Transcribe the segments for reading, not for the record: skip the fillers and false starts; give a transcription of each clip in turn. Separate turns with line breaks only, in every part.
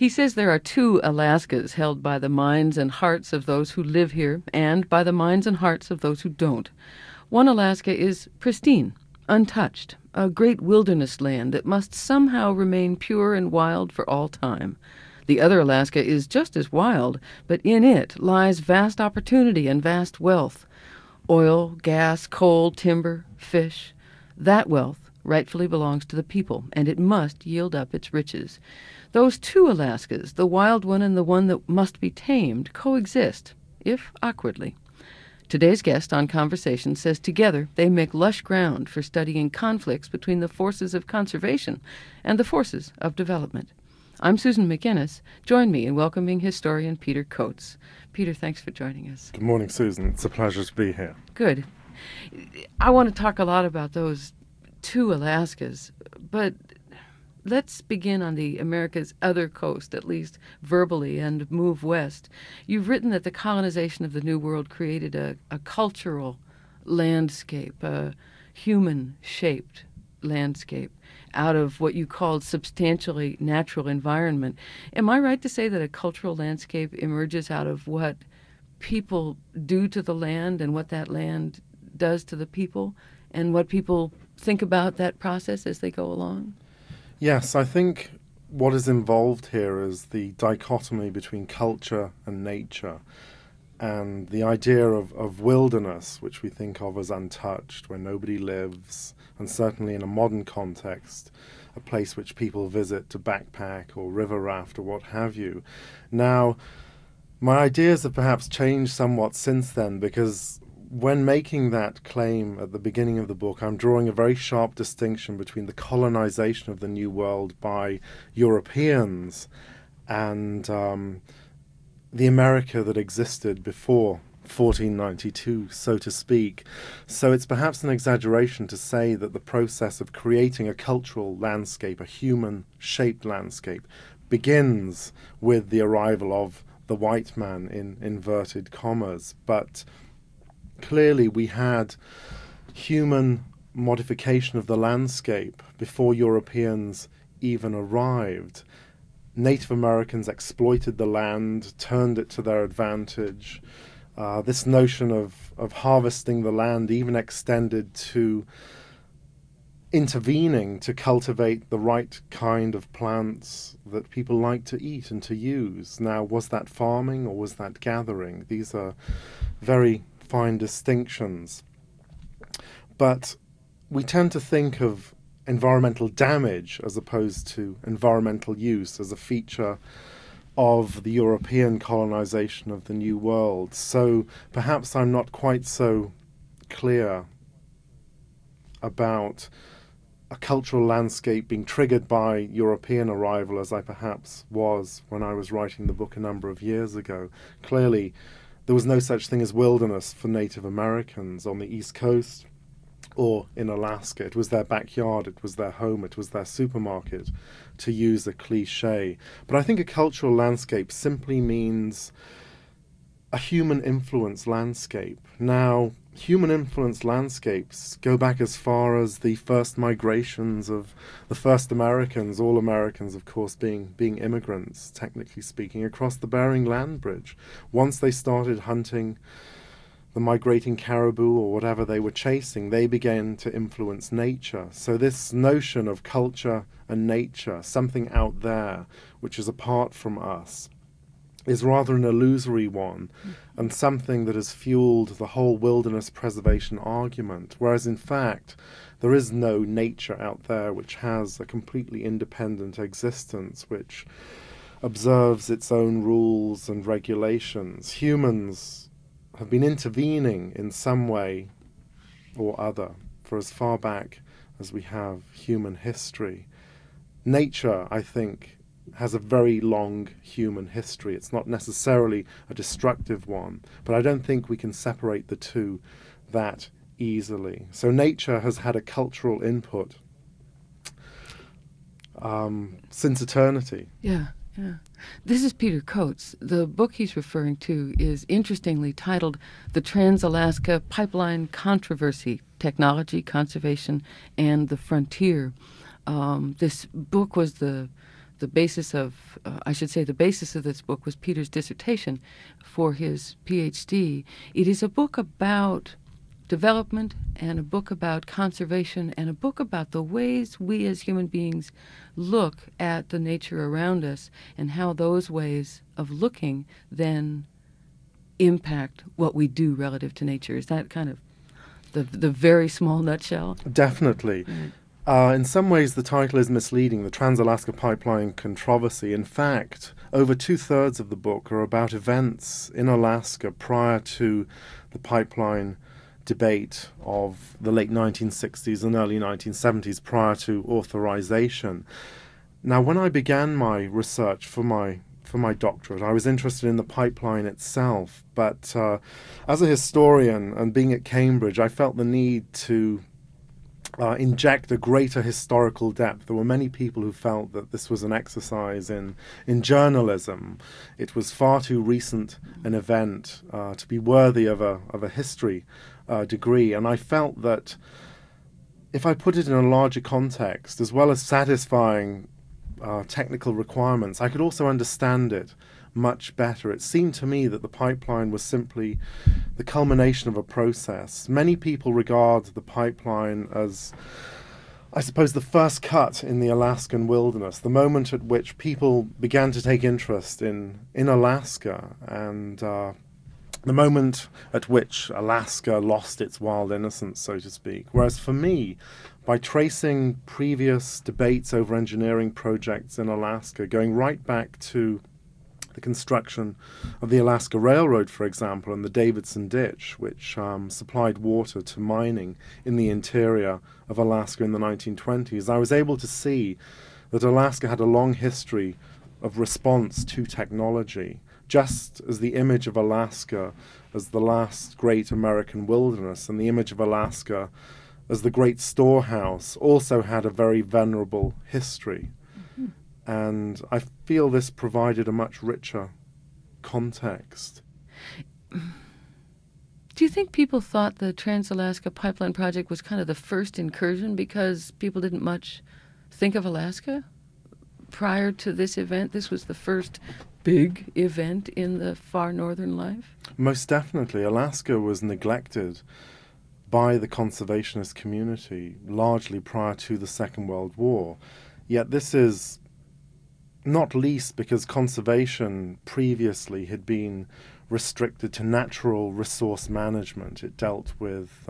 He says there are two Alaskas held by the minds and hearts of those who live here and by the minds and hearts of those who don't. One Alaska is pristine, untouched, a great wilderness land that must somehow remain pure and wild for all time. The other Alaska is just as wild, but in it lies vast opportunity and vast wealth. Oil, gas, coal, timber, fish. That wealth rightfully belongs to the people, and it must yield up its riches. Those two Alaskas, the wild one and the one that must be tamed, coexist, if awkwardly. Today's guest on Conversation says together they make lush ground for studying conflicts between the forces of conservation and the forces of development. I'm Susan McInnes. Join me in welcoming historian Peter Coates. Peter, thanks for joining us.
Good morning, Susan. It's a pleasure to be here.
Good. I want to talk a lot about those two Alaskas, but let's begin on the America's other coast, at least verbally, and move west. You've written that the colonization of the New World created a cultural landscape, a human-shaped landscape, out of what you called substantially natural environment. Am I right to say that a cultural landscape emerges out of what people do to the land and what that land does to the people, and what people think about that process as they go along?
Yes, I think what is involved here is the dichotomy between culture and nature, and the idea of wilderness, which we think of as untouched, where nobody lives, and certainly in a modern context, a place which people visit to backpack or river raft or what have you. Now, my ideas have perhaps changed somewhat since then, because when making that claim at the beginning of the book, I'm drawing a very sharp distinction between the colonization of the New World by Europeans and the America that existed before 1492, so to speak. So it's perhaps an exaggeration to say that the process of creating a cultural landscape, a human-shaped landscape, begins with the arrival of the white man, in inverted commas. But clearly we had human modification of the landscape before Europeans even arrived. Native Americans exploited the land, turned it to their advantage. This notion of harvesting the land even extended to intervening to cultivate the right kind of plants that people like to eat and to use. Now, was that farming or was that gathering? These are very fine distinctions. But we tend to think of environmental damage as opposed to environmental use as a feature of the European colonization of the New World. So perhaps I'm not quite so clear about a cultural landscape being triggered by European arrival as I perhaps was when I was writing the book a number of years ago. Clearly, there was no such thing as wilderness for Native Americans on the East Coast or in Alaska. It was their backyard, it was their home, it was their supermarket, to use a cliche. But I think a cultural landscape simply means a human influence landscape. Now, human influence landscapes go back as far as the first migrations of the first Americans, all Americans, of course, being immigrants, technically speaking, across the Bering Land Bridge. Once they started hunting the migrating caribou or whatever they were chasing, they began to influence nature. So this notion of culture and nature, something out there which is apart from us, is rather an illusory one, and something that has fueled the whole wilderness preservation argument, whereas in fact there is no nature out there which has a completely independent existence, which observes its own rules and regulations. Humans have been intervening in some way or other for as far back as we have human history. Nature, I think, has a very long human history. It's not necessarily a destructive one, but I don't think we can separate the two that easily. So nature has had a cultural input since eternity.
Yeah. This is Peter Coates. The book he's referring to is interestingly titled The Trans-Alaska Pipeline Controversy, Technology, Conservation, and the Frontier. This book was the the basis of, I should say, the basis of this book was Peter's dissertation for his PhD. It is a book about development and a book about conservation and a book about the ways we as human beings look at the nature around us and how those ways of looking then impact what we do relative to nature. Is that kind of the very small nutshell?
Definitely. In some ways, the title is misleading, the Trans-Alaska Pipeline Controversy. In fact, over 2/3 of the book are about events in Alaska prior to the pipeline debate of the late 1960s and early 1970s, prior to authorization. Now, when I began my research for my doctorate, I was interested in the pipeline itself, but as a historian and being at Cambridge, I felt the need to inject a greater historical depth. There were many people who felt that this was an exercise in journalism. It was far too recent an event to be worthy of a history degree, and I felt that if I put it in a larger context, as well as satisfying technical requirements, I could also understand it much better. It seemed to me that the pipeline was simply the culmination of a process. Many people regard the pipeline as, I suppose, the first cut in the Alaskan wilderness, the moment at which people began to take interest in Alaska, and the moment at which Alaska lost its wild innocence, so to speak. Whereas for me, by tracing previous debates over engineering projects in Alaska, going right back to the construction of the Alaska Railroad, for example, and the Davidson Ditch, which supplied water to mining in the interior of Alaska in the 1920s, I was able to see that Alaska had a long history of response to technology, just as the image of Alaska as the last great American wilderness and the image of Alaska as the great storehouse also had a very venerable history. And I feel this provided a much richer context.
Do you think people thought the Trans-Alaska Pipeline Project was kind of the first incursion because people didn't much think of Alaska prior to this event? This was the first big event in the far northern life?
Most definitely. Alaska was neglected by the conservationist community largely prior to the Second World War. Yet this is not least because conservation previously had been restricted to natural resource management. It dealt with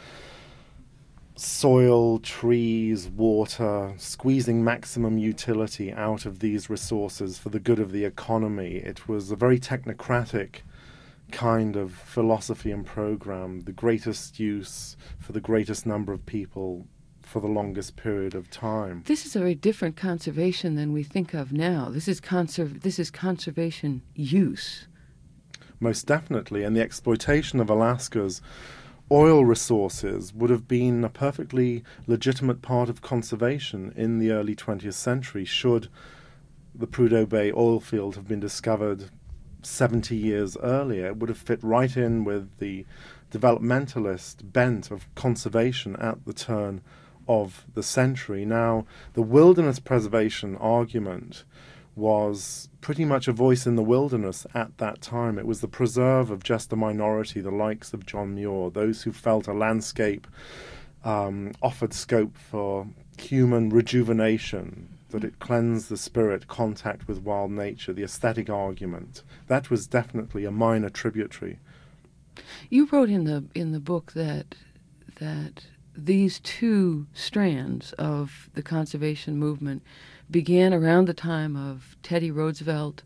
soil, trees, water, squeezing maximum utility out of these resources for the good of the economy. It was a very technocratic kind of philosophy and program, the greatest use for the greatest number of people for the longest period of time.
This is a very different conservation than we think of now. This is conservation use.
Most definitely, and the exploitation of Alaska's oil resources would have been a perfectly legitimate part of conservation in the early 20th century should the Prudhoe Bay oil field have been discovered 70 years earlier. It would have fit right in with the developmentalist bent of conservation at the turn of the century. Now, the wilderness preservation argument was pretty much a voice in the wilderness at that time. It was the preserve of just a minority, the likes of John Muir, those who felt a landscape offered scope for human rejuvenation, that it cleansed the spirit, contact with wild nature, the aesthetic argument. That was definitely a minor tributary.
You wrote in the book that these two strands of the conservation movement began around the time of Teddy Roosevelt.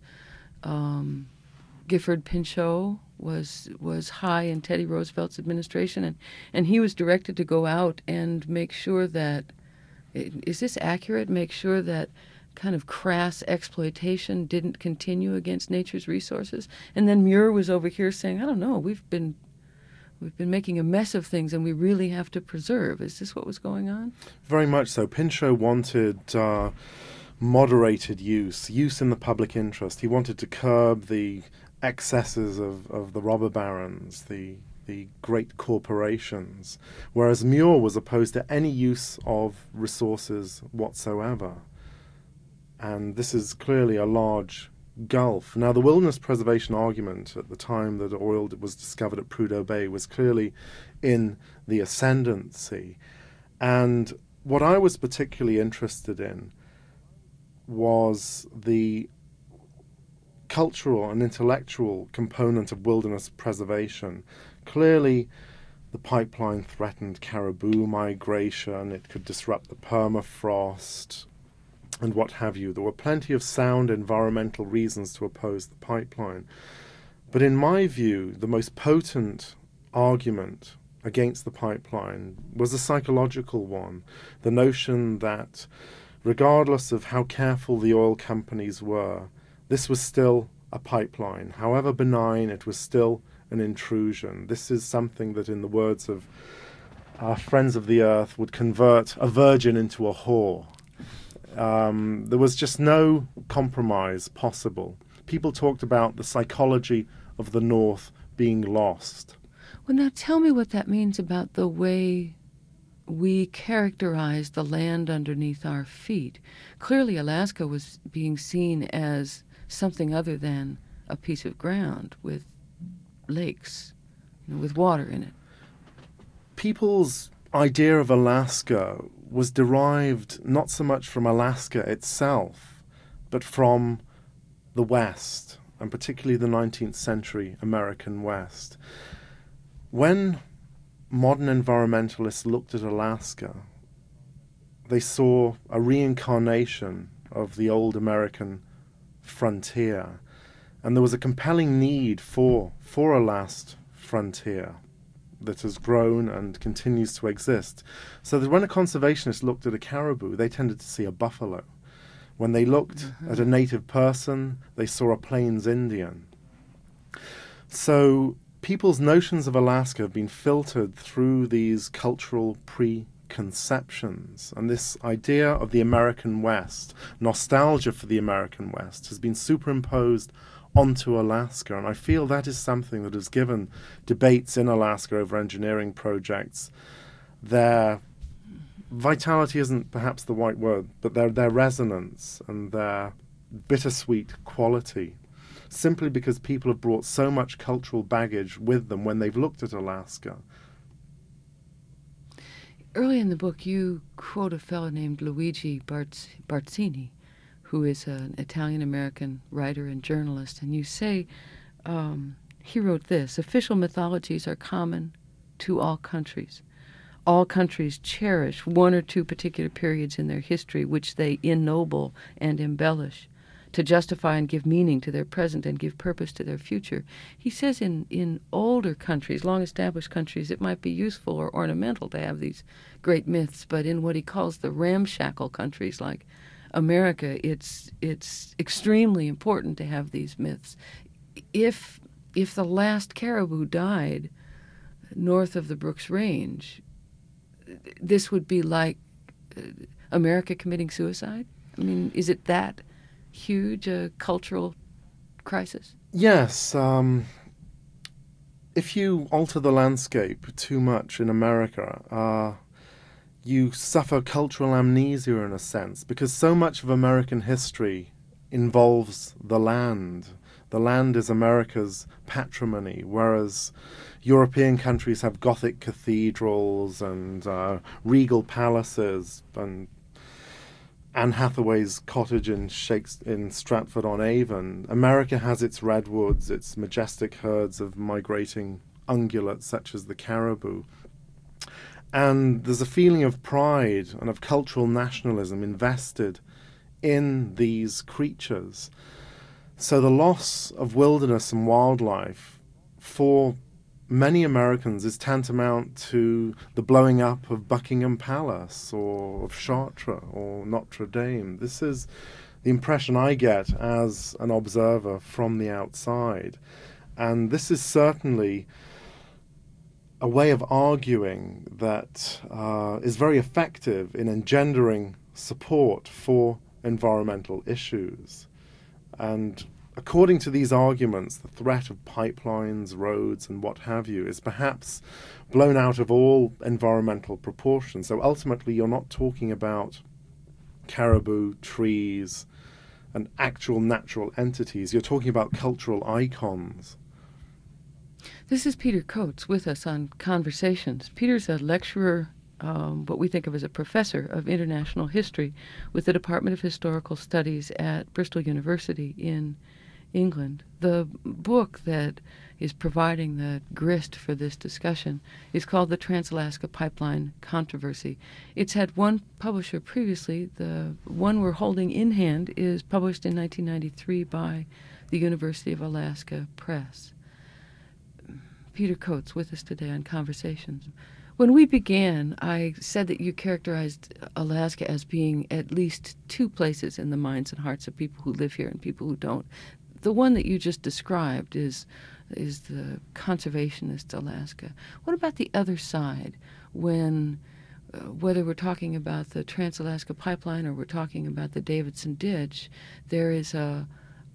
Gifford Pinchot was high in Teddy Roosevelt's administration, and he was directed to go out and make sure that, is this accurate, make sure that kind of crass exploitation didn't continue against nature's resources. And then Muir was over here saying, I don't know, we've been making a mess of things and we really have to preserve. Is this what was going on?
Very much so. Pinchot wanted moderated use in the public interest. He wanted to curb the excesses of the robber barons, the great corporations, whereas Muir was opposed to any use of resources whatsoever. and this is clearly a large gulf. Now, the wilderness preservation argument at the time that oil was discovered at Prudhoe Bay was clearly in the ascendancy. And what I was particularly interested in was the cultural and intellectual component of wilderness preservation. Clearly, the pipeline threatened caribou migration, it could disrupt the permafrost, and what have you. There were plenty of sound environmental reasons to oppose the pipeline. But in my view, the most potent argument against the pipeline was a psychological one. The notion that regardless of how careful the oil companies were, this was still a pipeline. However benign, it was still an intrusion. This is something that, in the words of our friends of the earth, would convert a virgin into a whore. There was just no compromise possible. People talked about the psychology of the North being lost.
Well, now tell me what that means about the way we characterize the land underneath our feet. Clearly, Alaska was being seen as something other than a piece of ground with lakes, with water in it.
People's idea of Alaska was derived not so much from Alaska itself, but from the West, and particularly the 19th century American West. When modern environmentalists looked at Alaska, they saw a reincarnation of the old American frontier, and there was a compelling need for a last frontier that has grown and continues to exist. So that when a conservationist looked at a caribou, they tended to see a buffalo. When they looked at a native person, they saw a Plains Indian. So people's notions of Alaska have been filtered through these cultural preconceptions. And this idea of the American West, nostalgia for the American West, has been superimposed onto Alaska. And I feel that is something that has given debates in Alaska over engineering projects their vitality isn't perhaps the right word, but their resonance and their bittersweet quality, simply because people have brought so much cultural baggage with them when they've looked at Alaska.
Early in the book, you quote a fellow named Luigi Barzini, who is an Italian-American writer and journalist, and you say, he wrote this: "Official mythologies are common to all countries. All countries cherish one or two particular periods in their history which they ennoble and embellish to justify and give meaning to their present and give purpose to their future." He says in older countries, long-established countries, it might be useful or ornamental to have these great myths, but in what he calls the ramshackle countries like America, it's extremely important to have these myths. If the last caribou died north of the Brooks Range, this would be like America committing suicide? I mean, is it that huge a cultural crisis?
Yes. If you alter the landscape too much in America, you suffer cultural amnesia in a sense, because so much of American history involves the land. The land is America's patrimony, whereas European countries have Gothic cathedrals and regal palaces and Anne Hathaway's cottage in Stratford-on-Avon. America has its redwoods, its majestic herds of migrating ungulates such as the caribou. And there's a feeling of pride and of cultural nationalism invested in these creatures. So the loss of wilderness and wildlife for many Americans is tantamount to the blowing up of Buckingham Palace or of Chartres or Notre Dame. This is the impression I get as an observer from the outside. And this is certainly a way of arguing that is very effective in engendering support for environmental issues. And according to these arguments, the threat of pipelines, roads, and what have you is perhaps blown out of all environmental proportions. So ultimately, you're not talking about caribou, trees, and actual natural entities. You're talking about cultural icons.
This is Peter Coates with us on Conversations. Peter's a lecturer, what we think of as a professor of international history with the Department of Historical Studies at Bristol University in England. The book that is providing the grist for this discussion is called The Trans-Alaska Pipeline Controversy. It's had one publisher previously. The one we're holding in hand is published in 1993 by the University of Alaska Press. Peter Coates with us today on Conversations. When we began, I said that you characterized Alaska as being at least two places in the minds and hearts of people who live here and people who don't. The one that you just described is the conservationist Alaska. What about the other side when, whether we're talking about the Trans-Alaska Pipeline or we're talking about the Davidson Ditch, there is an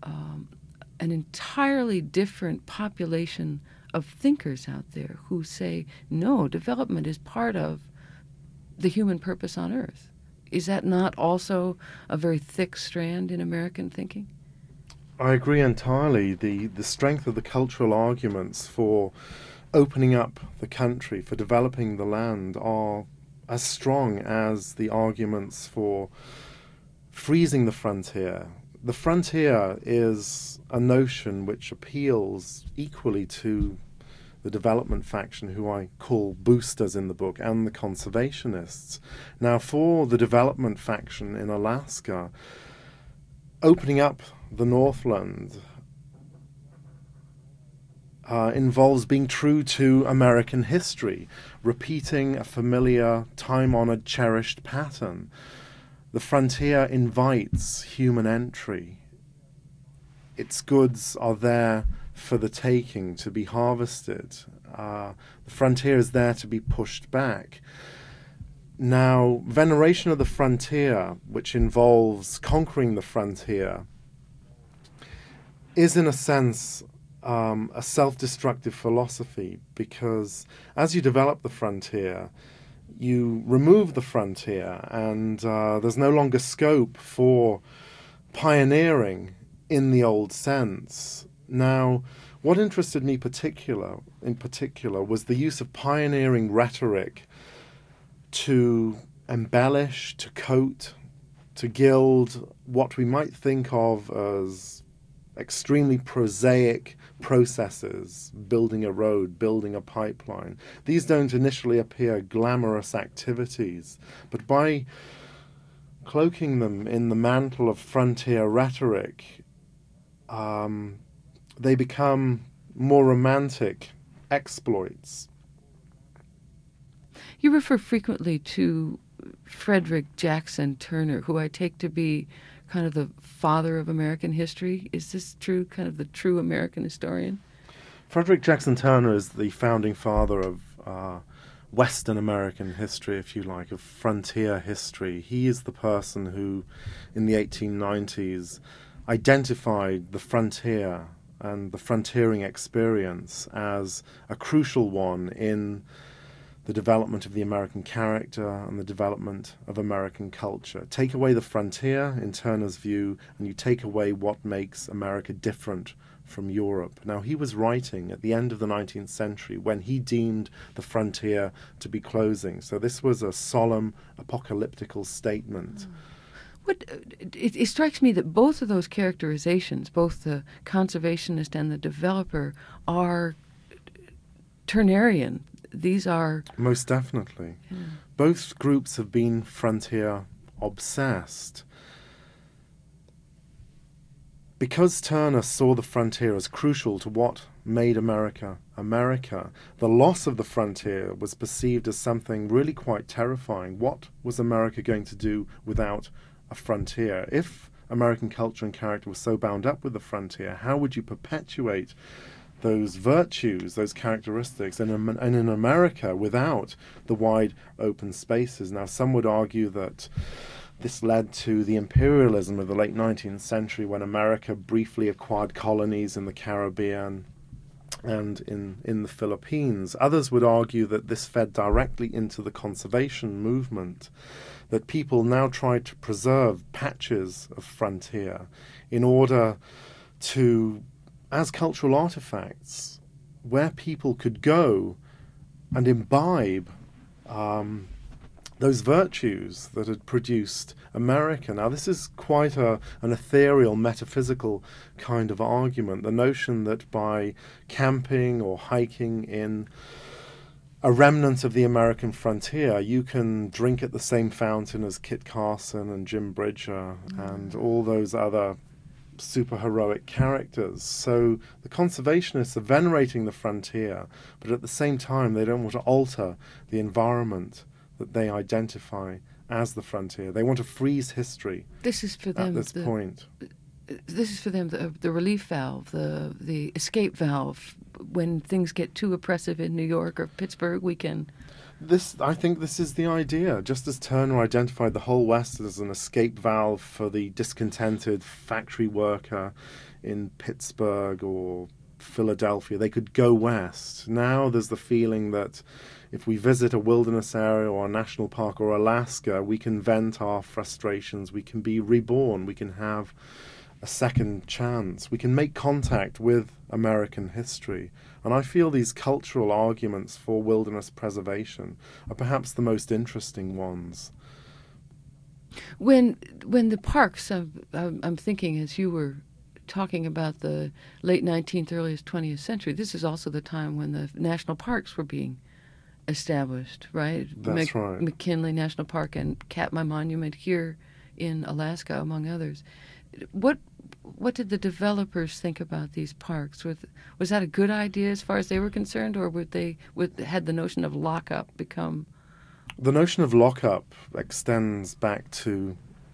entirely different population of thinkers out there who say, no, development is part of the human purpose on Earth. Is that not also a very thick strand in American thinking?
I agree entirely. The strength of the cultural arguments for opening up the country, for developing the land, are as strong as the arguments for freezing the frontier. The frontier is a notion which appeals equally to the development faction, who I call boosters in the book, and the conservationists. Now, for the development faction in Alaska, opening up the Northland involves being true to American history, repeating a familiar, time-honored, cherished pattern. The frontier invites human entry. Its goods are there for the taking, to be harvested. The frontier is there to be pushed back. Now, veneration of the frontier, which involves conquering the frontier, is in a sense a self-destructive philosophy, because as you develop the frontier, you remove the frontier, and there's no longer scope for pioneering in the old sense. Now, what interested me in particular was the use of pioneering rhetoric to embellish, to coat, to gild what we might think of as extremely prosaic processes, building a road, building a pipeline. These don't initially appear glamorous activities, but by cloaking them in the mantle of frontier rhetoric, they become more romantic exploits.
You refer frequently to Frederick Jackson Turner, who I take to be kind of the father of American history. Is this true, kind of the true American historian?
Frederick Jackson Turner is the founding father of Western American history, if you like, of frontier history. He is the person who, in the 1890s, identified the frontier and the frontiering experience as a crucial one in the development of the American character and the development of American culture. Take away the frontier, in Turner's view, and you take away what makes America different from Europe. Now, he was writing at the end of the 19th century when he deemed the frontier to be closing. So this was a solemn, apocalyptical statement.
It strikes me that both of those characterizations, both the conservationist and the developer, are Turnerian. These are...
Most definitely. Yeah. Both groups have been frontier obsessed. Because Turner saw the frontier as crucial to what made America America, the loss of the frontier was perceived as something really quite terrifying. What was America going to do without a frontier? If American culture and character was so bound up with the frontier, how would you perpetuate those virtues, those characteristics, and in America without the wide open spaces? Now, some would argue that this led to the imperialism of the late 19th century, when America briefly acquired colonies in the Caribbean, and in the Philippines. Others would argue that this fed directly into the conservation movement, that people now try to preserve patches of frontier in order to, as cultural artifacts, where people could go and imbibe those virtues that had produced America. Now, this is quite an ethereal, metaphysical kind of argument. The notion that by camping or hiking in a remnant of the American frontier, you can drink at the same fountain as Kit Carson and Jim Bridger and all those other superheroic characters. So the conservationists are venerating the frontier, but at the same time they don't want to alter the environment that they identify as the frontier. They want to freeze history.
This is for them
at this point.
This is for them the relief valve, the escape valve. When things get too oppressive in New York or Pittsburgh, we can.
I think this is the idea. Just as Turner identified the whole West as an escape valve for the discontented factory worker in Pittsburgh or Philadelphia, they could go west. Now there's the feeling that if we visit a wilderness area or a national park or Alaska, we can vent our frustrations, we can be reborn, we can have a second chance, we can make contact with American history. And I feel these cultural arguments for wilderness preservation are perhaps the most interesting ones.
When the parks, I'm thinking as you were talking about the late 19th, earliest 20th century, this is also the time when the national parks were being established, right?
That's right.
McKinley National Park and Katmai Monument here in Alaska, among others. What did the developers think about these parks? Was that a good idea as far as they were concerned, or had the notion of lockup become?
The notion of lockup extends back to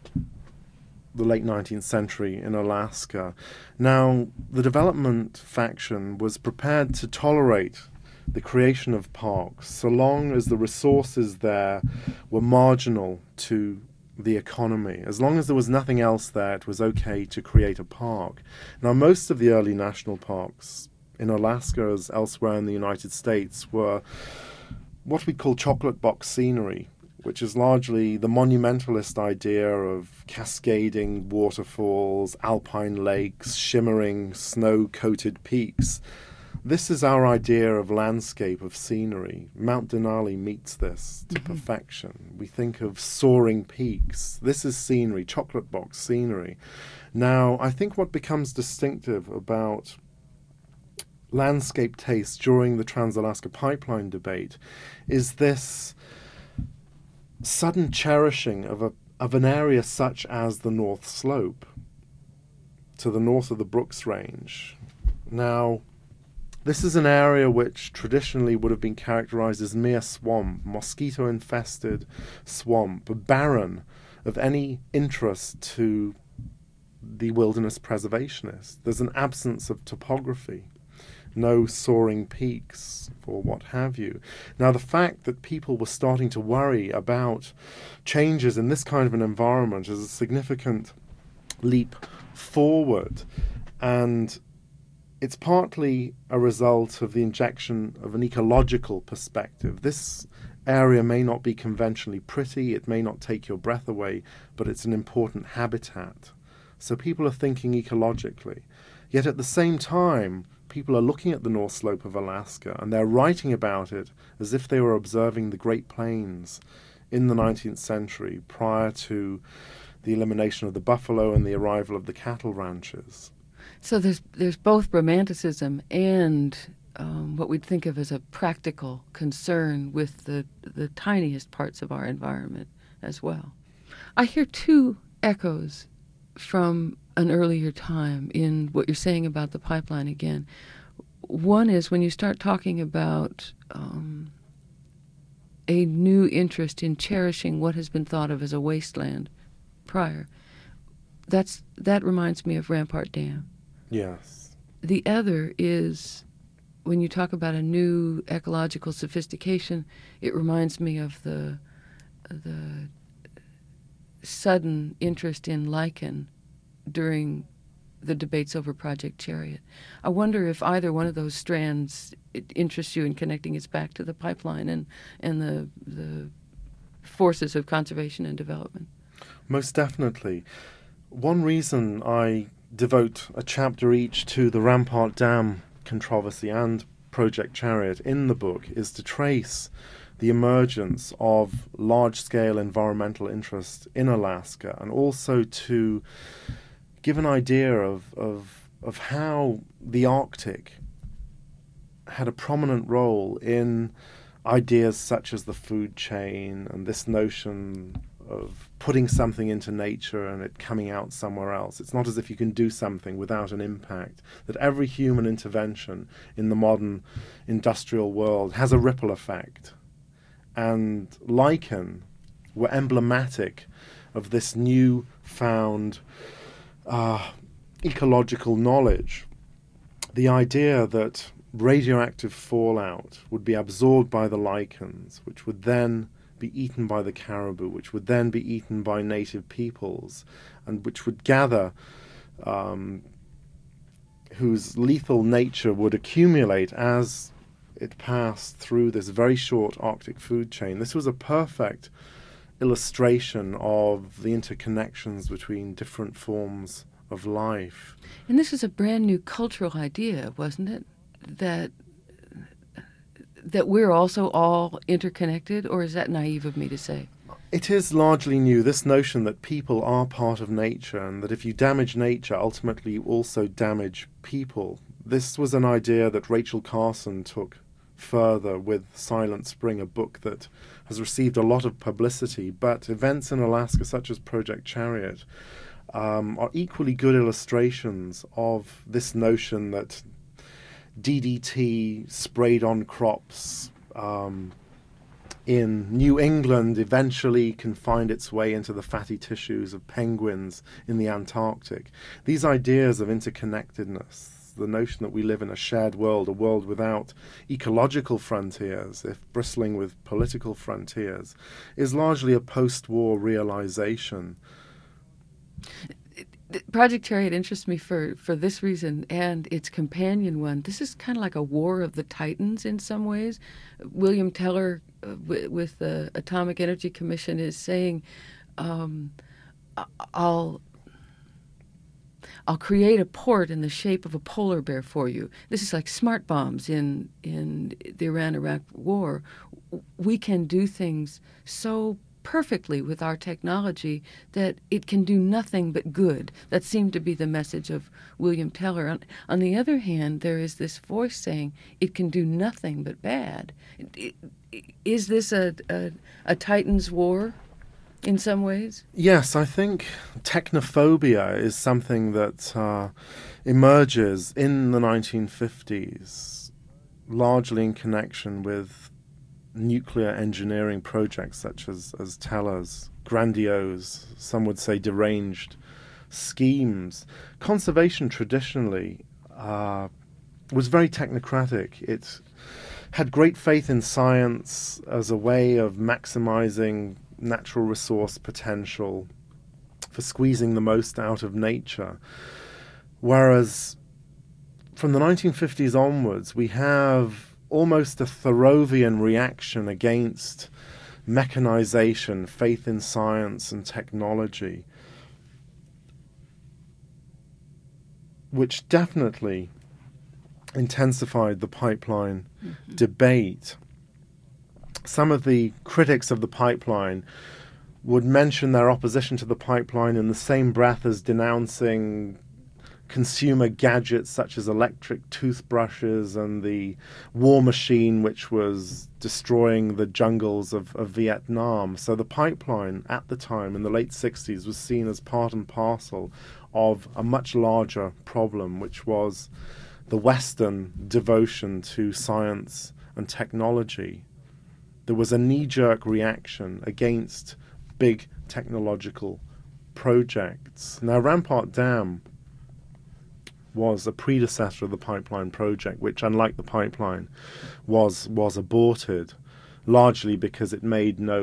the late 19th century in Alaska. Now, the development faction was prepared to tolerate the creation of parks so long as the resources there were marginal to the economy. As long as there was nothing else there, it was okay to create a park. Now, most of the early national parks in Alaska, as elsewhere in the United States, were what we call chocolate box scenery, which is largely the monumentalist idea of cascading waterfalls, alpine lakes, shimmering snow-coated peaks. This is our idea of landscape, of scenery. Mount Denali meets this to perfection. We think of soaring peaks. This is scenery, chocolate box scenery. Now, I think what becomes distinctive about landscape taste during the Trans-Alaska Pipeline debate is this sudden cherishing of an area such as the North Slope to the north of the Brooks Range. Now, this is an area which traditionally would have been characterized as mere swamp, mosquito-infested swamp, barren of any interest to the wilderness preservationists. There's an absence of topography, no soaring peaks or what have you. Now, the fact that people were starting to worry about changes in this kind of an environment is a significant leap forward, and it's partly a result of the injection of an ecological perspective. This area may not be conventionally pretty, it may not take your breath away, but it's an important habitat. So people are thinking ecologically. Yet at the same time, people are looking at the North Slope of Alaska and they're writing about it as if they were observing the Great Plains in the 19th century prior to the elimination of the buffalo and the arrival of the cattle ranches.
So there's both romanticism and what we'd think of as a practical concern with the tiniest parts of our environment as well. I hear two echoes from an earlier time in what you're saying about the pipeline again. One is when you start talking about a new interest in cherishing what has been thought of as a wasteland prior. That reminds me of Rampart Dam.
Yes.
The other is when you talk about a new ecological sophistication, it reminds me of the sudden interest in lichen during the debates over Project Chariot. I wonder if either one of those strands interests you in connecting us back to the pipeline and the forces of conservation and development.
Most definitely. One reason I devote a chapter each to the Rampart Dam controversy and Project Chariot in the book is to trace the emergence of large-scale environmental interest in Alaska, and also to give an idea of how the Arctic had a prominent role in ideas such as the food chain and this notion of putting something into nature and it coming out somewhere else. It's not as if you can do something without an impact, that every human intervention in the modern industrial world has a ripple effect. And lichen were emblematic of this new-found ecological knowledge. The idea that radioactive fallout would be absorbed by the lichens, which would then be eaten by the caribou, which would then be eaten by native peoples, and which would gather, whose lethal nature would accumulate as it passed through this very short Arctic food chain. This was a perfect illustration of the interconnections between different forms of life.
And this is a brand new cultural idea, wasn't it? That we're also all interconnected, or is that naive of me to say?
It is largely new, this notion that people are part of nature, and that if you damage nature, ultimately you also damage people. This was an idea that Rachel Carson took further with Silent Spring, a book that has received a lot of publicity, but events in Alaska such as Project Chariot are equally good illustrations of this notion that DDT sprayed on crops in New England eventually can find its way into the fatty tissues of penguins in the Antarctic. These ideas of interconnectedness, the notion that we live in a shared world, a world without ecological frontiers, if bristling with political frontiers, is largely a post-war realization.
Project Chariot interests me for this reason and its companion one. This is kind of like a war of the titans in some ways. William Teller with the Atomic Energy Commission is saying, I'll create a port in the shape of a polar bear for you. This is like smart bombs in the Iran-Iraq war. We can do things so perfectly with our technology that it can do nothing but good. That seemed to be the message of William Teller. On the other hand, there is this voice saying it can do nothing but bad. Is this a Titans war in some ways?
Yes, I think technophobia is something that emerges in the 1950s, largely in connection with nuclear engineering projects such as Teller's grandiose, some would say deranged, schemes. Conservation traditionally was very technocratic. It had great faith in science as a way of maximizing natural resource potential, for squeezing the most out of nature. Whereas from the 1950s onwards, we have almost a Thoreauvian reaction against mechanization, faith in science and technology, which definitely intensified the pipeline debate. Some of the critics of the pipeline would mention their opposition to the pipeline in the same breath as denouncing consumer gadgets such as electric toothbrushes and the war machine which was destroying the jungles of Vietnam. So the pipeline at the time in the late 60s was seen as part and parcel of a much larger problem, which was the Western devotion to science and technology. There was a knee-jerk reaction against big technological projects. Now, Rampart Dam was a predecessor of the pipeline project, which, unlike the pipeline, was aborted, largely because it made no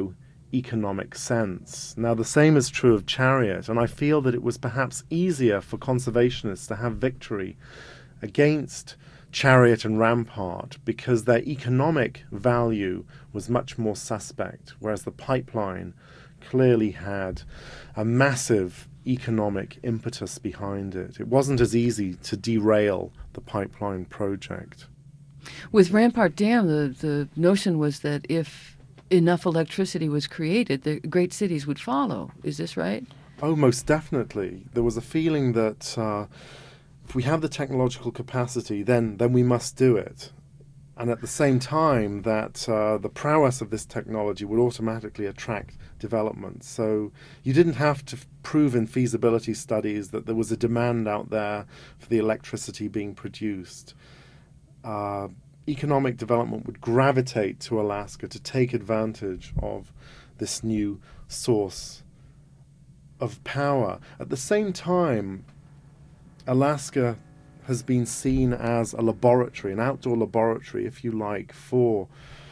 economic sense. Now, the same is true of Chariot, and I feel that it was perhaps easier for conservationists to have victory against Chariot and Rampart because their economic value was much more suspect, whereas the pipeline clearly had a massive economic impetus behind it. It wasn't as easy to derail the pipeline project.
With Rampart Dam, the notion was that if enough electricity was created, the great cities would follow. Is this right?
Oh, most definitely. There was a feeling that if we have the technological capacity, then we must do it. And at the same time, that the prowess of this technology would automatically attract development. So you didn't have to prove in feasibility studies that there was a demand out there for the electricity being produced. Economic development would gravitate to Alaska to take advantage of this new source of power. At the same time, Alaska has been seen as a laboratory, an outdoor laboratory, if you like, for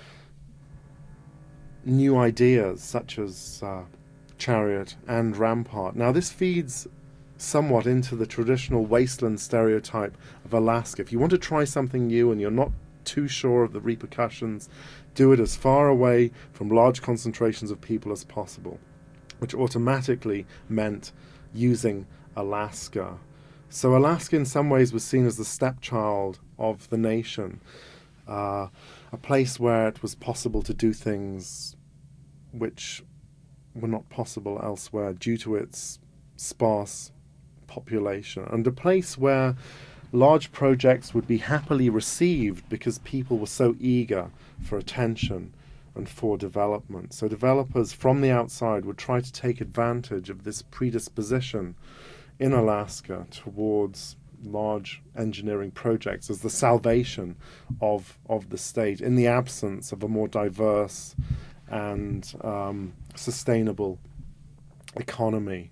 new ideas such as Chariot and Rampart. Now, this feeds somewhat into the traditional wasteland stereotype of Alaska. If you want to try something new and you're not too sure of the repercussions, do it as far away from large concentrations of people as possible, which automatically meant using Alaska. So Alaska in some ways was seen as the stepchild of the nation, a place where it was possible to do things which were not possible elsewhere due to its sparse population, and a place where large projects would be happily received because people were so eager for attention and for development. So developers from the outside would try to take advantage of this predisposition in Alaska towards large engineering projects as the salvation of the state in the absence of a more diverse and sustainable economy.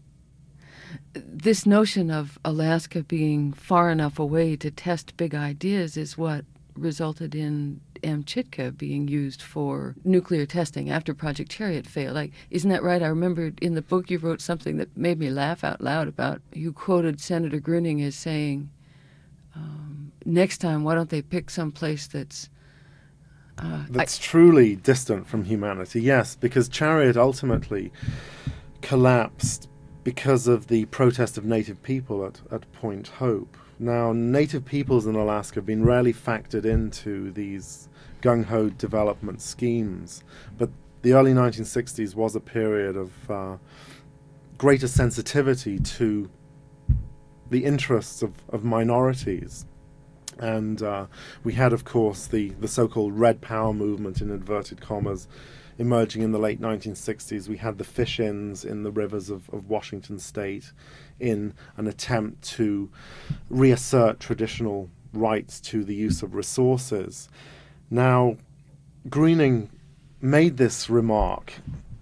This notion of Alaska being far enough away to test big ideas is what resulted in Amchitka being used for nuclear testing after Project Chariot failed. Isn't that right? I remember in the book you wrote something that made me laugh out loud about, you quoted Senator Gruening as saying, next time, why don't they pick some place that's
truly distant from humanity? Yes, because Chariot ultimately collapsed because of the protest of native people at Point Hope. Now, native peoples in Alaska have been rarely factored into these gung-ho development schemes, but the early 1960s was a period of greater sensitivity to the interests of minorities. And we had, of course, the so-called Red Power movement, in inverted commas, emerging in the late 1960s. We had the fish-ins in the rivers of Washington state in an attempt to reassert traditional rights to the use of resources. Now, Gruening made this remark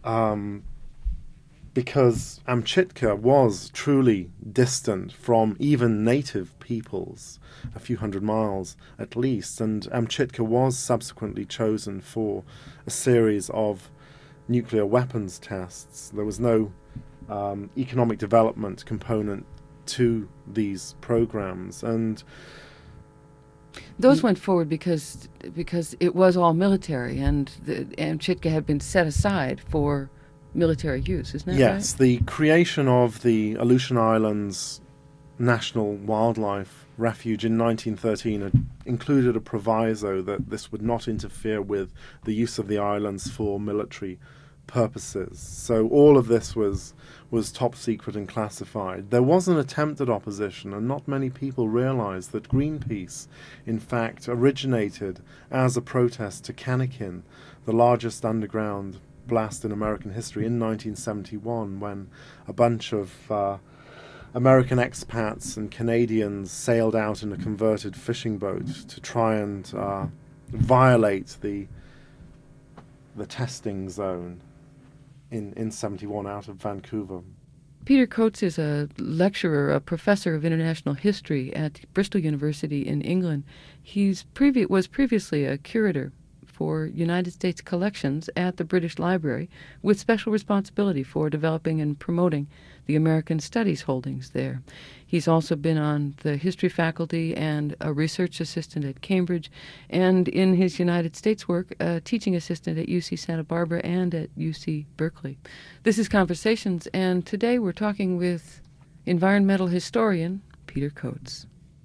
because Amchitka was truly distant from even native peoples, a few hundred miles at least, and Amchitka was subsequently chosen for a series of nuclear weapons tests. There was no economic development component to these programs, and
those went forward because it was all military, and Amchitka had been set aside for military use, isn't that right?
Yes, the creation of the Aleutian Islands National Wildlife Refuge in 1913 had included a proviso that this would not interfere with the use of the islands for military purposes. So all of this was top secret and classified. There was an attempt at opposition, and not many people realized that Greenpeace, in fact, originated as a protest to Cannakin, the largest underground blast in American history, in 1971, when a bunch of American expats and Canadians sailed out in a converted fishing boat to try and violate the testing zone in 71 out of Vancouver.
Peter Coates is a lecturer, a professor of international history at Bristol University in England. He was previously a curator for United States collections at the British Library, with special responsibility for developing and promoting the American Studies holdings there. He's also been on the history faculty and a research assistant at Cambridge, and in his United States work, a teaching assistant at UC Santa Barbara and at UC Berkeley. This is Conversations, and today we're talking with environmental historian Peter Coates.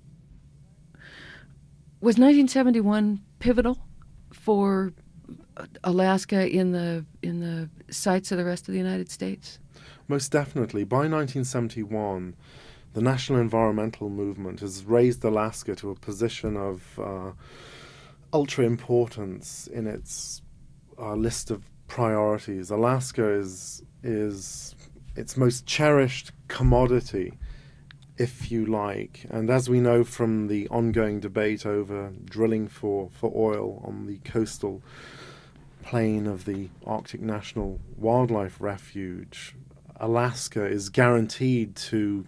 Was 1971 pivotal for Alaska in the sights of the rest of the United States?
Most definitely. By 1971, the national environmental movement has raised Alaska to a position of ultra importance in its list of priorities. Alaska is its most cherished commodity, if you like. And as we know from the ongoing debate over drilling for oil on the coastal plain of the Arctic National Wildlife Refuge, Alaska is guaranteed to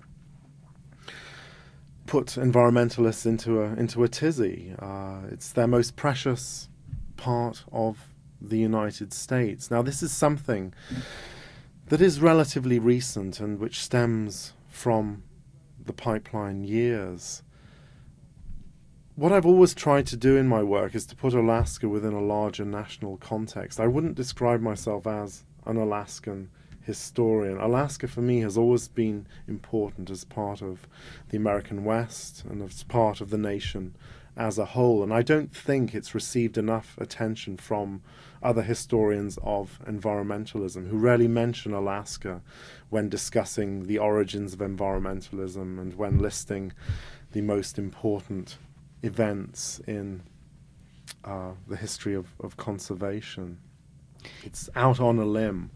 put environmentalists into a tizzy. It's their most precious part of the United States. Now, this is something that is relatively recent and which stems from the pipeline years. What I've always tried to do in my work is to put Alaska within a larger national context. I wouldn't describe myself as an Alaskan historian. Alaska for me has always been important as part of the American West and as part of the nation as a whole, and I don't think it's received enough attention from other historians of environmentalism, who rarely mention Alaska when discussing the origins of environmentalism and when listing the most important events in the history of conservation. It's out on a limb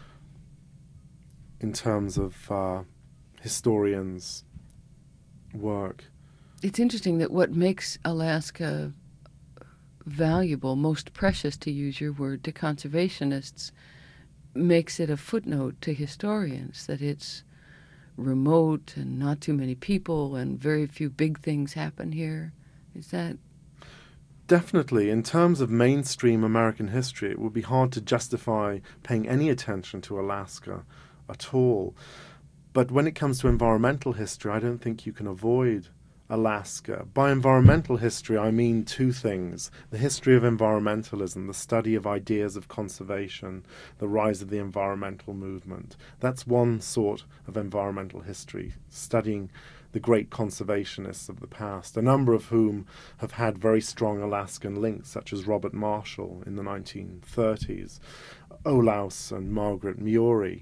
in terms of historians' work.
It's interesting that what makes Alaska valuable, most precious to use your word, to conservationists, makes it a footnote to historians, that it's remote and not too many people and very few big things happen here. Is that...
Definitely. In terms of mainstream American history, it would be hard to justify paying any attention to Alaska at all. But when it comes to environmental history, I don't think you can avoid Alaska. By environmental history, I mean two things: the history of environmentalism, the study of ideas of conservation, the rise of the environmental movement. That's one sort of environmental history, studying the great conservationists of the past, a number of whom have had very strong Alaskan links, such as Robert Marshall in the 1930s, Olaus and Margaret Murie.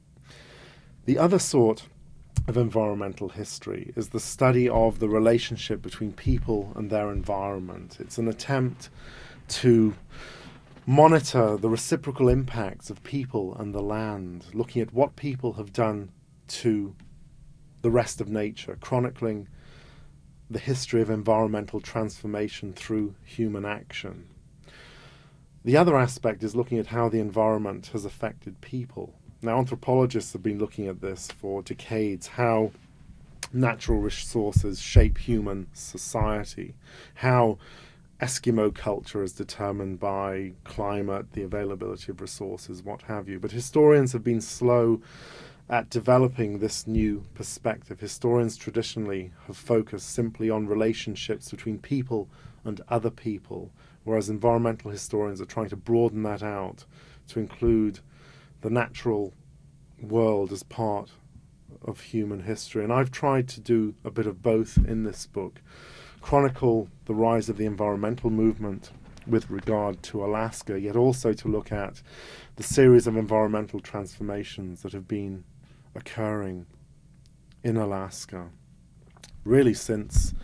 The other sort of environmental history is the study of the relationship between people and their environment. It's an attempt to monitor the reciprocal impacts of people and the land, looking at what people have done to the rest of nature, chronicling the history of environmental transformation through human action. The other aspect is looking at how the environment has affected people. Now, anthropologists have been looking at this for decades, how natural resources shape human society, how Eskimo culture is determined by climate, the availability of resources, what have you. But historians have been slow at developing this new perspective. Historians traditionally have focused simply on relationships between people and other people, whereas environmental historians are trying to broaden that out to include the natural world as part of human history. And I've tried to do a bit of both in this book, chronicle the rise of the environmental movement with regard to Alaska, yet also to look at the series of environmental transformations that have been occurring in Alaska, really since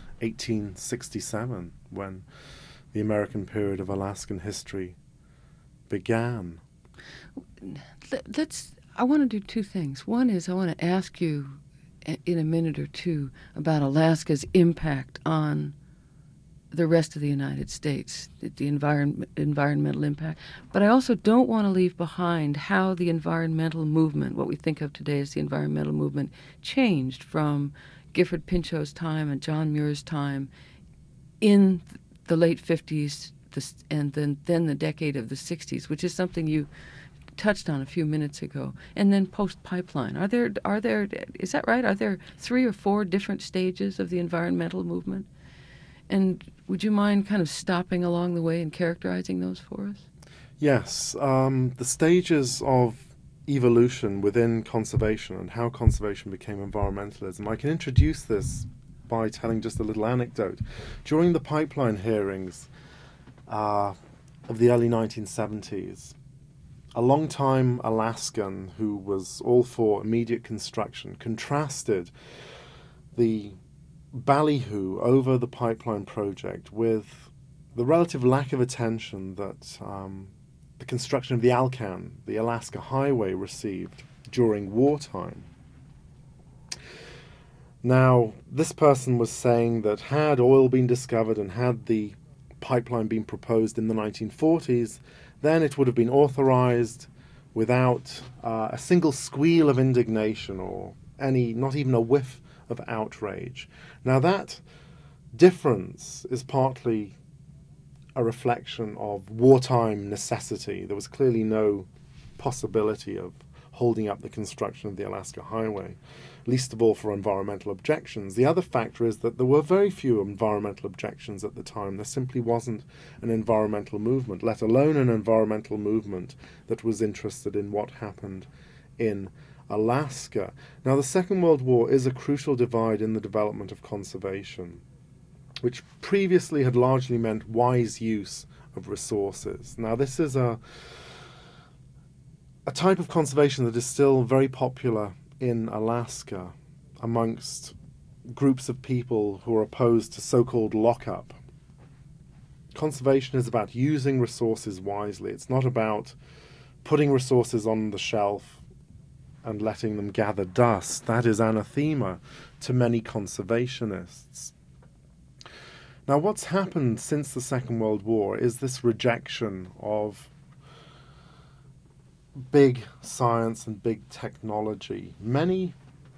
1867, when the American period of Alaskan history began.
I want to do two things. One is I want to ask you in a minute or two about Alaska's impact on the rest of the United States, the environmental impact. But I also don't want to leave behind how the environmental movement, what we think of today as the environmental movement, changed from Gifford Pinchot's time and John Muir's time in the late 50s and then the decade of the 60s, which is something you touched on a few minutes ago, and then post-pipeline. Is that right? Are there 3 or 4 different stages of the environmental movement? And would you mind kind of stopping along the way and characterizing those for us?
Yes, the stages of evolution within conservation and how conservation became environmentalism. I can introduce this by telling just a little anecdote. During the pipeline hearings of the early 1970s, a long-time Alaskan who was all for immediate construction contrasted the ballyhoo over the pipeline project with the relative lack of attention that the construction of the Alcan, the Alaska Highway, received during wartime. Now, this person was saying that had oil been discovered and had the pipeline been proposed in the 1940s, then it would have been authorized without a single squeal of indignation or not even a whiff of outrage. Now that difference is partly a reflection of wartime necessity. There was clearly no possibility of holding up the construction of the Alaska Highway, least of all for environmental objections. The other factor is that there were very few environmental objections at the time. There simply wasn't an environmental movement, let alone an environmental movement that was interested in what happened in Alaska. Now, the Second World War is a crucial divide in the development of conservation, which previously had largely meant wise use of resources. Now, this is a type of conservation that is still very popular in Alaska amongst groups of people who are opposed to so-called lockup. Conservation is about using resources wisely. It's not about putting resources on the shelf and letting them gather dust. That is anathema to many conservationists. Now, what's happened since the Second World War is this rejection of big science and big technology. Many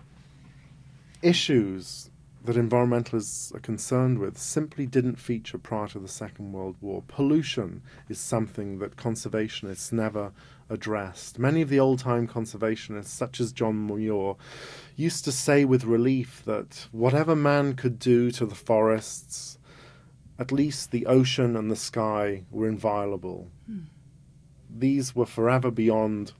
issues that environmentalists are concerned with simply didn't feature prior to the Second World War. Pollution is something that conservationists never addressed. Many of the old-time conservationists, such as John Muir, used to say with relief that whatever man could do to the forests, at least the ocean and the sky were inviolable. These were forever beyond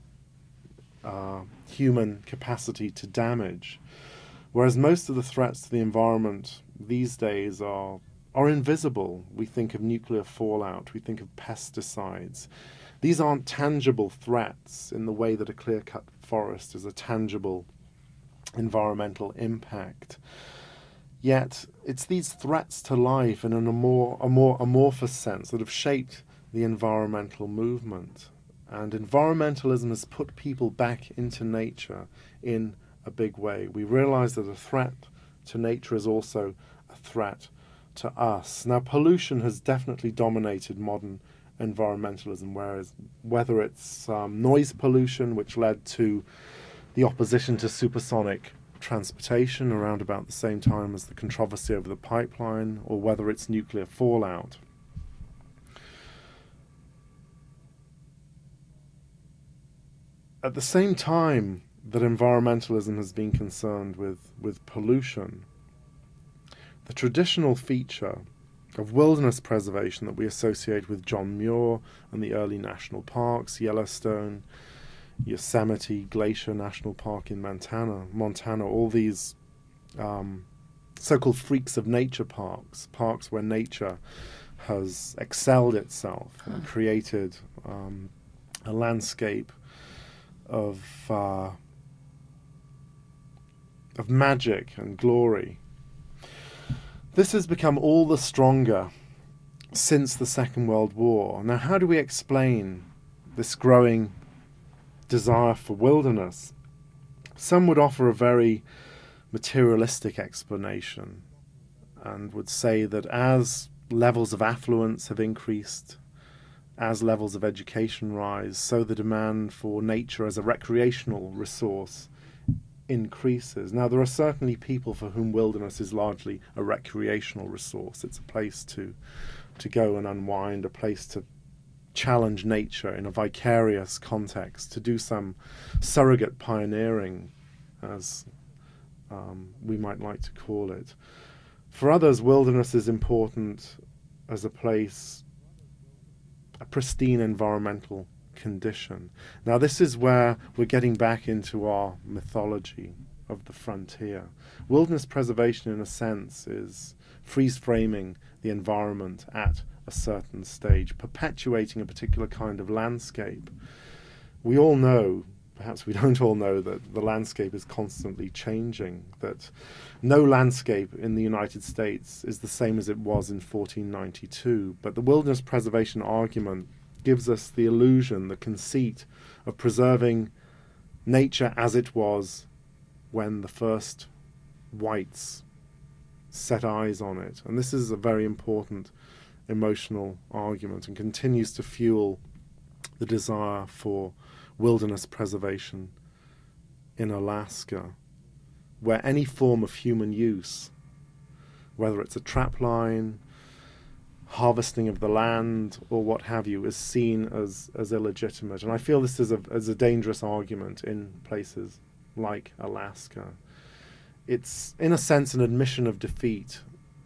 human capacity to damage. Whereas most of the threats to the environment these days are invisible. We think of nuclear fallout, we think of pesticides. These aren't tangible threats in the way that a clear-cut forest is a tangible environmental impact. Yet it's these threats to life in a more amorphous sense that have shaped the environmental movement. And environmentalism has put people back into nature in a big way. We realize that a threat to nature is also a threat to us. Now, pollution has definitely dominated modern environmentalism, whether it's noise pollution, which led to the opposition to supersonic transportation around about the same time as the controversy over the pipeline, or whether it's nuclear fallout. At the same time that environmentalism has been concerned with pollution, the traditional feature of wilderness preservation that we associate with John Muir and the early national parks, Yellowstone, Yosemite, Glacier National Park in Montana, all these so-called freaks of nature parks where nature has excelled itself and created a landscape of magic and glory. This has become all the stronger since the Second World War. Now, how do we explain this growing desire for wilderness? Some would offer a very materialistic explanation and would say that as levels of affluence have increased, as levels of education rise, so the demand for nature as a recreational resource increases. Now, there are certainly people for whom wilderness is largely a recreational resource. It's a place to to go and unwind, a place to challenge nature in a vicarious context, to do some surrogate pioneering, as we might like to call it. For others, wilderness is important as a place, a pristine environmental condition. Now, this is where we're getting back into our mythology of the frontier. Wilderness preservation, in a sense, is freeze-framing the environment at a certain stage, perpetuating a particular kind of landscape. We all know, perhaps we don't all know, that the landscape is constantly changing, that no landscape in the United States is the same as it was in 1492, but the wilderness preservation argument gives us the illusion, the conceit of preserving nature as it was when the first whites set eyes on it. And this is a very important emotional argument and continues to fuel the desire for wilderness preservation in Alaska, where any form of human use, whether it's a trapline, harvesting of the land, or what have you, is seen as illegitimate. And I feel this is a dangerous argument in places like Alaska. It's, in a sense, an admission of defeat,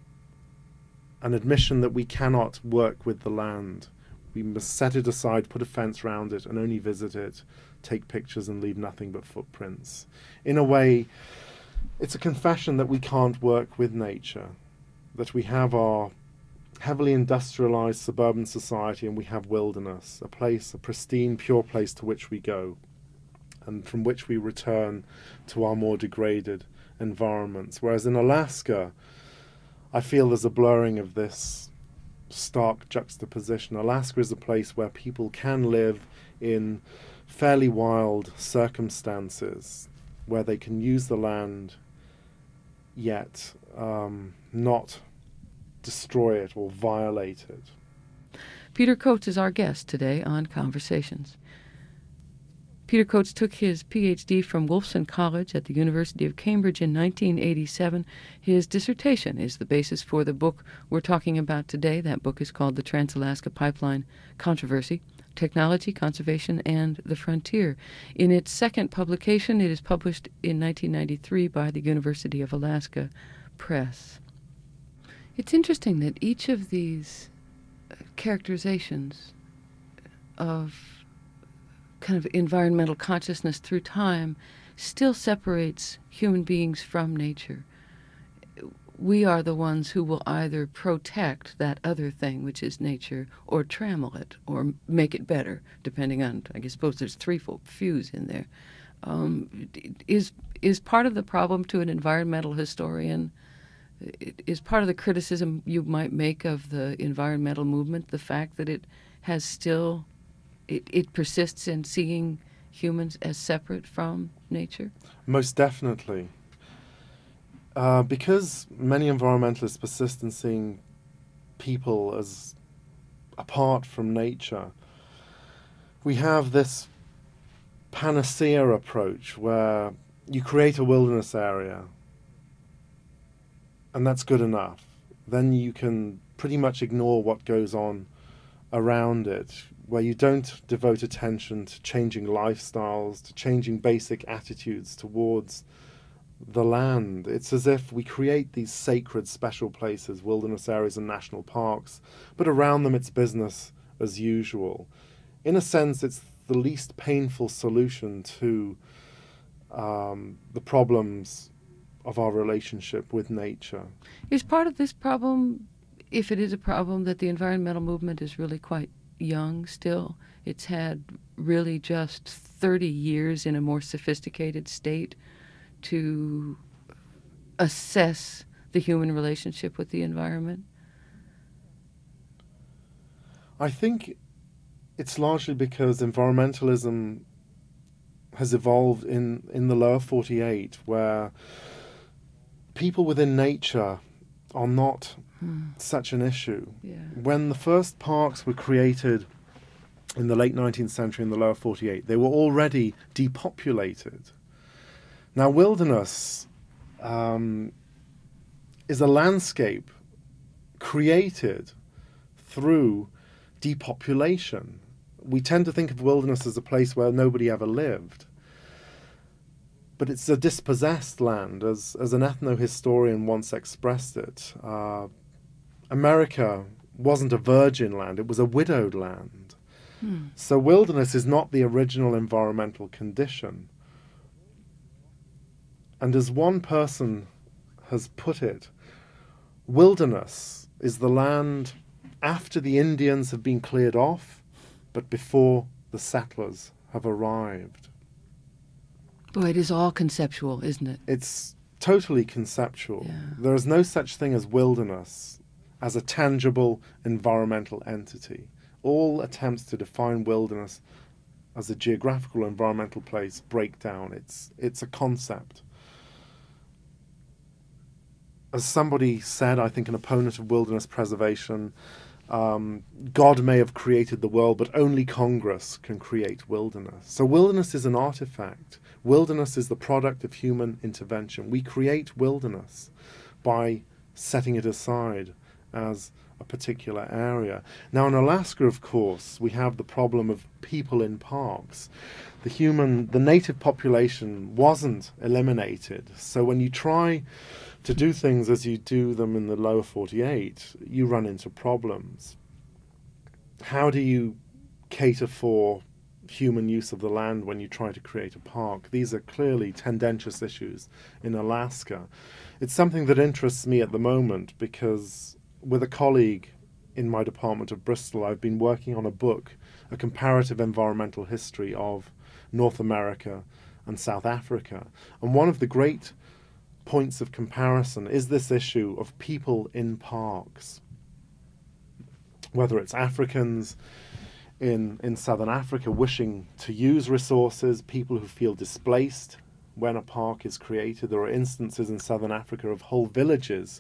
an admission that we cannot work with the land. We must set it aside, put a fence round it, and only visit it, take pictures, and leave nothing but footprints. In a way, it's a confession that we can't work with nature, that we have our heavily industrialized suburban society and we have wilderness, a place, a pristine, pure place to which we go, and from which we return to our more degraded environments. Whereas in Alaska, I feel there's a blurring of this stark juxtaposition. Alaska is a place where people can live in fairly wild circumstances, where they can use the land, yet not destroy it or violate it.
Peter Coates is our guest today on Conversations. Peter Coates took his Ph.D. from Wolfson College at the University of Cambridge in 1987. His dissertation is the basis for the book we're talking about today. That book is called The Trans-Alaska Pipeline Controversy, Technology, Conservation, and the Frontier. In its second publication, it is published in 1993 by the University of Alaska Press. It's interesting that each of these characterizations of kind of environmental consciousness through time still separates human beings from nature. We are the ones who will either protect that other thing, which is nature, or trammel it, or make it better, depending on, I suppose there's threefold fuse in there. Is part of the problem to an environmental historian, is part of the criticism you might make of the environmental movement the fact that it has still, it persists in seeing humans as separate from nature?
Most definitely. Because many environmentalists persist in seeing people as apart from nature, we have this panacea approach where you create a wilderness area and that's good enough. Then you can pretty much ignore what goes on around it, where you don't devote attention to changing lifestyles, to changing basic attitudes towards the land. It's as if we create these sacred special places, wilderness areas and national parks, but around them it's business as usual. In a sense, it's the least painful solution to the problems of our relationship with nature.
Is part of this problem, if it is a problem, that the environmental movement is really quite young still? It's had really just 30 years in a more sophisticated state to assess the human relationship with the environment?
I think it's largely because environmentalism has evolved in the lower 48, where people within nature are not such an issue.
Yeah.
When the first parks were created in the late 19th century in the lower 48, they were already depopulated. Now, wilderness is a landscape created through depopulation. We tend to think of wilderness as a place where nobody ever lived. But it's a dispossessed land, as an ethno-historian once expressed it. America wasn't a virgin land, it was a widowed land. So wilderness is not the original environmental condition. And as one person has put it, wilderness is the land after the Indians have been cleared off, but before the settlers have arrived.
Boy, it is all conceptual, isn't it?
It's totally conceptual.
Yeah.
There is no such thing as wilderness as a tangible environmental entity. All attempts to define wilderness as a geographical or environmental place break down. It's a concept. As somebody said, I think an opponent of wilderness preservation, God may have created the world, but only Congress can create wilderness. So wilderness is an artifact. Wilderness is the product of human intervention. We create wilderness by setting it aside as a particular area. Now in Alaska, of course, we have the problem of people in parks. The native population wasn't eliminated. So when you try to do things as you do them in the lower 48, you run into problems. How do you cater for human use of the land when you try to create a park? These are clearly tendentious issues in Alaska. It's something that interests me at the moment because with a colleague in my department of Bristol, I've been working on a book, a comparative environmental history of North America and South Africa. And one of the great points of comparison is this issue of people in parks. Whether it's Africans in Southern Africa wishing to use resources, people who feel displaced when a park is created. There are instances in Southern Africa of whole villages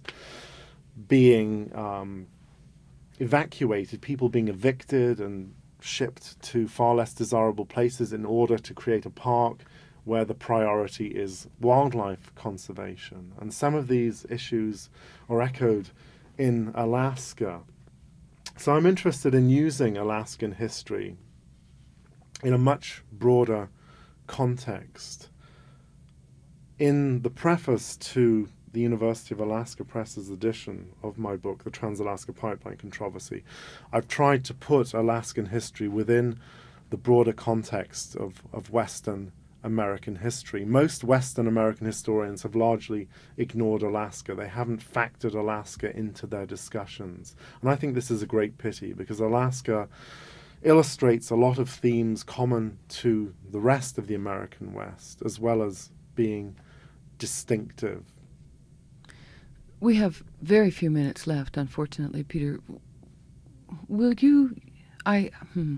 being evacuated, people being evicted and shipped to far less desirable places in order to create a park where the priority is wildlife conservation. And some of these issues are echoed in Alaska. So I'm interested in using Alaskan history in a much broader context. In the preface to the University of Alaska Press's edition of my book, The Trans-Alaska Pipeline Controversy, I've tried to put Alaskan history within the broader context of Western American history. Most Western American historians have largely ignored Alaska. They haven't factored Alaska into their discussions. And I think this is a great pity because Alaska illustrates a lot of themes common to the rest of the American West, as well as being distinctive.
We have very few minutes left, unfortunately, Peter. Will you... I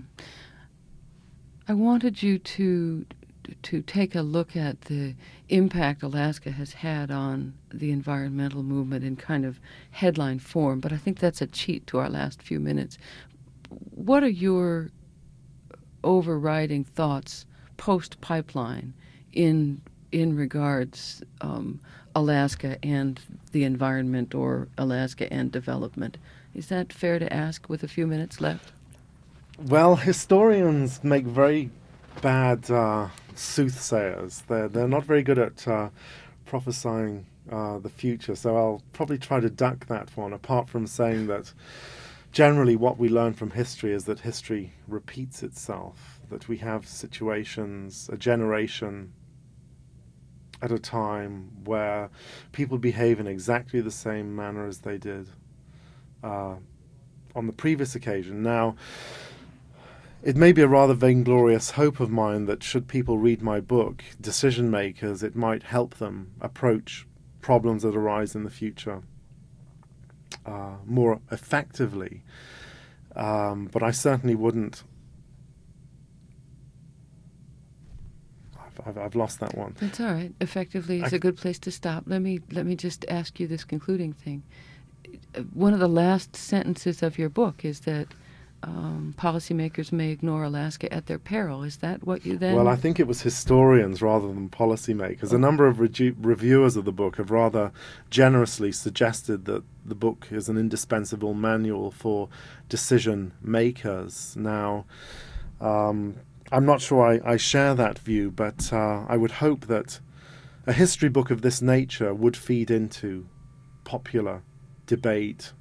wanted you to take a look at the impact Alaska has had on the environmental movement in kind of headline form, but I think that's a cheat to our last few minutes. What are your overriding thoughts post-pipeline in regards Alaska and the environment, or Alaska and development? Is that fair to ask with a few minutes left?
Well, historians make very bad soothsayers. They're not very good at prophesying the future, so I'll probably try to duck that one, apart from saying that generally what we learn from history is that history repeats itself, that we have situations, a generation at a time where people behave in exactly the same manner as they did on the previous occasion. Now, it may be a rather vainglorious hope of mine that should people read my book, decision makers, it might help them approach problems that arise in the future more effectively. But I certainly wouldn't. I've lost that one.
That's all right. Effectively is a good place to stop. Let me just ask you this concluding thing. One of the last sentences of your book is that policymakers may ignore Alaska at their peril. Is that what you then...
Well, I think it was historians rather than policymakers. A number of reviewers of the book have rather generously suggested that the book is an indispensable manual for decision makers. Now, I'm not sure I share that view, but I would hope that a history book of this nature would feed into popular debate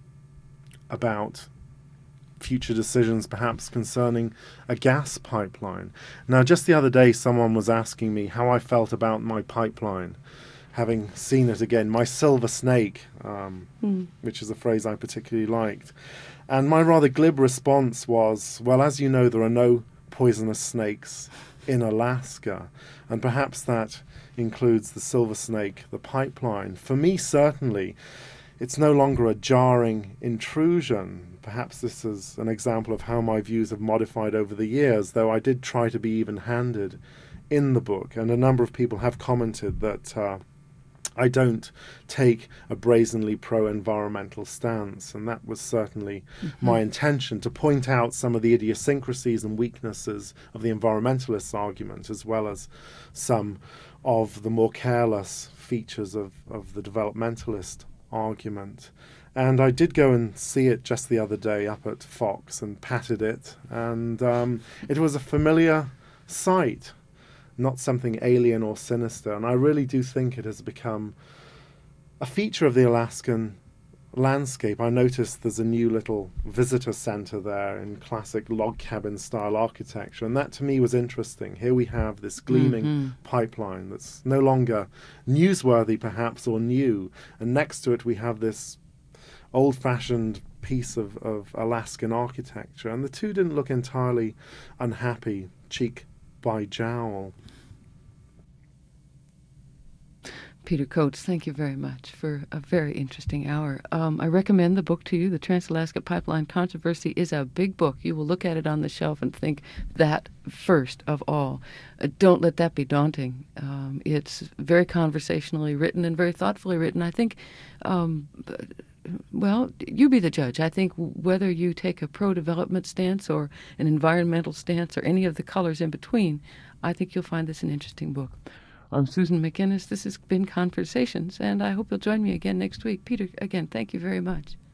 about future decisions, perhaps concerning a gas pipeline. Now, just the other day, someone was asking me how I felt about my pipeline, having seen it again, my silver snake, which is a phrase I particularly liked. And my rather glib response was, well, as you know, there are no poisonous snakes in Alaska, and perhaps that includes the silver snake, the pipeline. For me, certainly, it's no longer a jarring intrusion. Perhaps this is an example of how my views have modified over the years, though I did try to be even-handed in the book, and a number of people have commented that I don't take a brazenly pro-environmental stance, and that was certainly my intention, to point out some of the idiosyncrasies and weaknesses of the environmentalist argument, as well as some of the more careless features of the developmentalist argument. And I did go and see it just the other day up at Fox and patted it, and it was a familiar sight, not something alien or sinister. And I really do think it has become a feature of the Alaskan landscape. I noticed there's a new little visitor center there in classic log cabin style architecture, and that to me was interesting. Here we have this gleaming pipeline that's no longer newsworthy perhaps or new, and next to it we have this old-fashioned piece of Alaskan architecture, and the two didn't look entirely unhappy, cheek by jowl.
Peter Coates, thank you very much for a very interesting hour. I recommend the book to you. The Trans-Alaska Pipeline Controversy is a big book. You will look at it on the shelf and think that first of all. Don't let that be daunting. It's very conversationally written and very thoughtfully written. I think, well, you be the judge. I think whether you take a pro-development stance or an environmental stance or any of the colors in between, I think you'll find this an interesting book. I'm Susan McInnes. This has been Conversations, and I hope you'll join me again next week. Peter, again, thank you very much.